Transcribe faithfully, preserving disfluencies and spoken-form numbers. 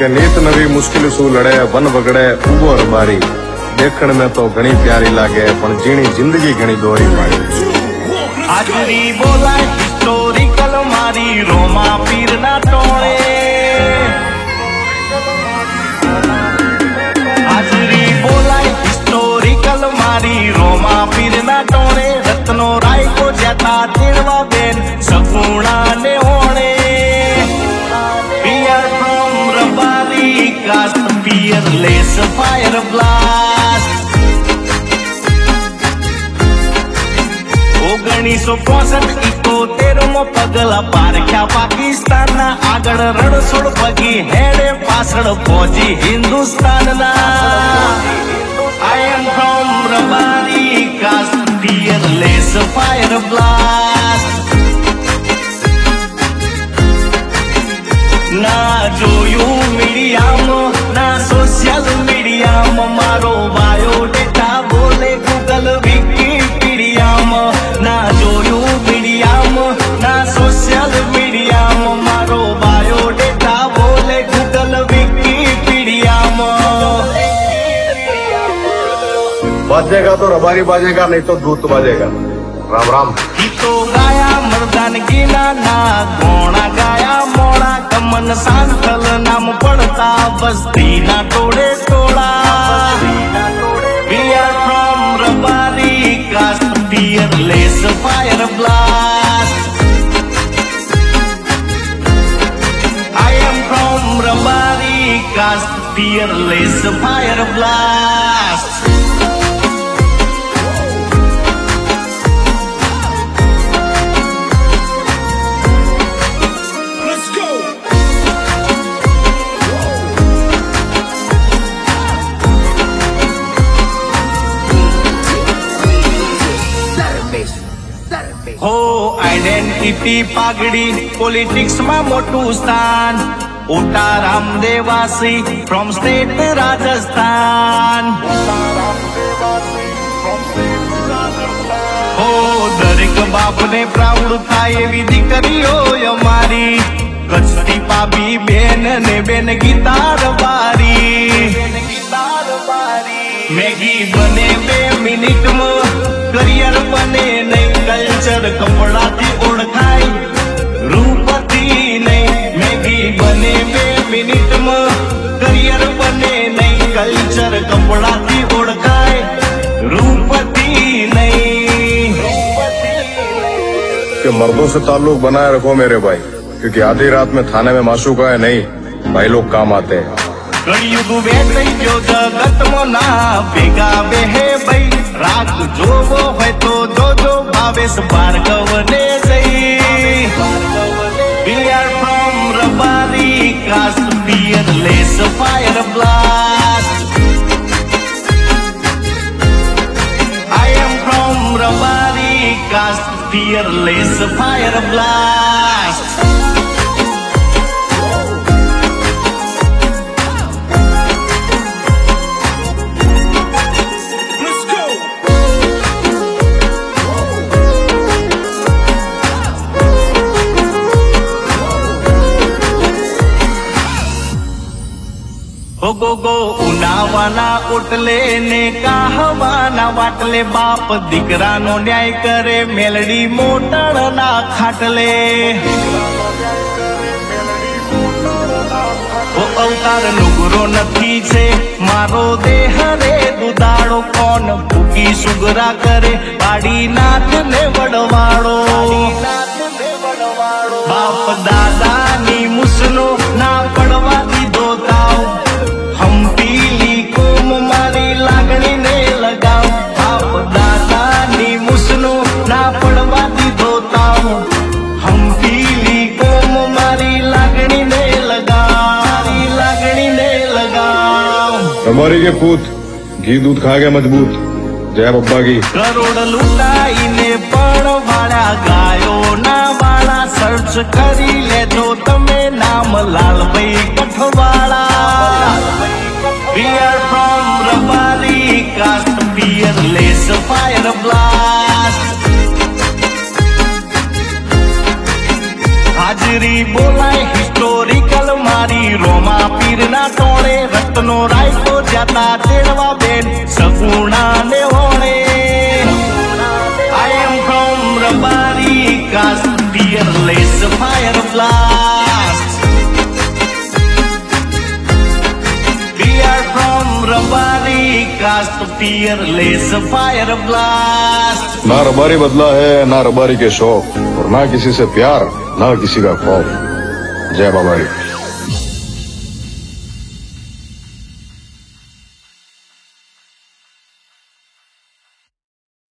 के नीत नवी मुश्किल सु लड़े वन वगड़े उबो रबारी देखण में तो घणी प्यारी लागे पण जीणी जिंदगी घणी दोरी पाड़ी। हाजरी बोला हिस्टोरिकल मारी रोमा पीर ना टोळे हाजरी बोला हिस्टोरिकल मारी रोमा पीर ना टोळे रत्नो राय को जाता तेरवा बेन सगुणा ने होणे We are from Rabari cast fearless fire blast ઓગણીસો પોસઠ ઇકોતેર મો પગલા પારખ્યા પાકિસ્તાન ના આગળ રણછોડ પગી હેડે પાછળ ફોજી હિન્દુસ્તાન ના I am from Rabari cast fearless fire blast ના જોયું મીડિયામાં ના સોશિયલ મીડિયામાં મારો બાયોડેટા બોલે ગૂગલ વિકીપીડિયામાં ના જોયું મીડિયામાં ના સોશિયલ મીડિયામાં મારો બાયોડેટા બોલે ગૂગલ વિકીપીડિયામાં बाजेगा तो रबारी बाजेगा नहीं तो दूत बाजेगा। राम राम। गीतो गाया मर्दानगी ना ना गोणा गाया मोड़ा कमन सांथल नाम पड़ता बस्ती ना तोड़े तोड़ा We are from Rabari cast fearless fire blast I am from Rabari cast fearless fire blast हो आइडेंटिटी पागड़ी पॉलिटिक्स में मोटू स्थान ओटा रामदेवासी फ्रॉम स्टेट राजस्थान हो दरेक बाप ने प्राउड थाय एवी दीकरीओ अमारी कचती पाबी बेन ने बेन गिटार बारी मैगी बने बे मिनिट में करियर बने नहीं कल्चर कपड़ा थी ओळखाय रूपती नहीं मैगी बने बे मिनिट में करियर बने नहीं कल्चर कपड़ा थी ओळखाय रूपती नहीं कि मर्दों से ताल्लुक बनाए रखो मेरे भाई, क्योंकि आधी रात में थाने में माशूका है नहीं भाई लोग काम आते हैं। कलयुग वेटई जो जगत मोना भेगा बेहे भाई राग जोवो है तो जो जो भावेश भार्गव ने जई We are from Rabari cast fearless fire blast I am from Rabari cast fearless fire blast गो गो उनावाना ओटले ने कहवाना वाटले बाप दीकरा नो न्याय करे मेलडी मोटण ना खाटले ओ अवतार नुगरो नथी छे मारो देह रे दुदाड़ो कोन भूकी सुगरा करे पाड़ी नाथ ने वडवाड़ो बाप दादा नी मुसनो ना पड़वा दीधो ताव हम पीली कोम मारी लागणी ने लगाओ बाप दादा नी मुसनो ना पड़वा दीधो ताव हम पीली कोम मारी लागणी ने लगाओ लागणी ने लगाओ रबारी के पूत घी दूध खा गया मजबूत जय बब्बा की करोड़ लुटाई ने पण वाला गायो ना वाला सर्च करी ले तो तमे नाम लाल भाई कठवाला We are from Rabari cast fearless fire blast हाजरी बोलाए हिस्टोरिकल રબારી રોમા પીરના ટોળે રત્નો રાયતો જાતા તેડવા બેન સગુણા ને હોણે I am from Rabari caste fearless fire blast We are from Rabari caste fearless fire blast ना रबारी बदला है ना रबारी के शौक और ना किसी से प्यार ना किसी का खौफ जय बाबारी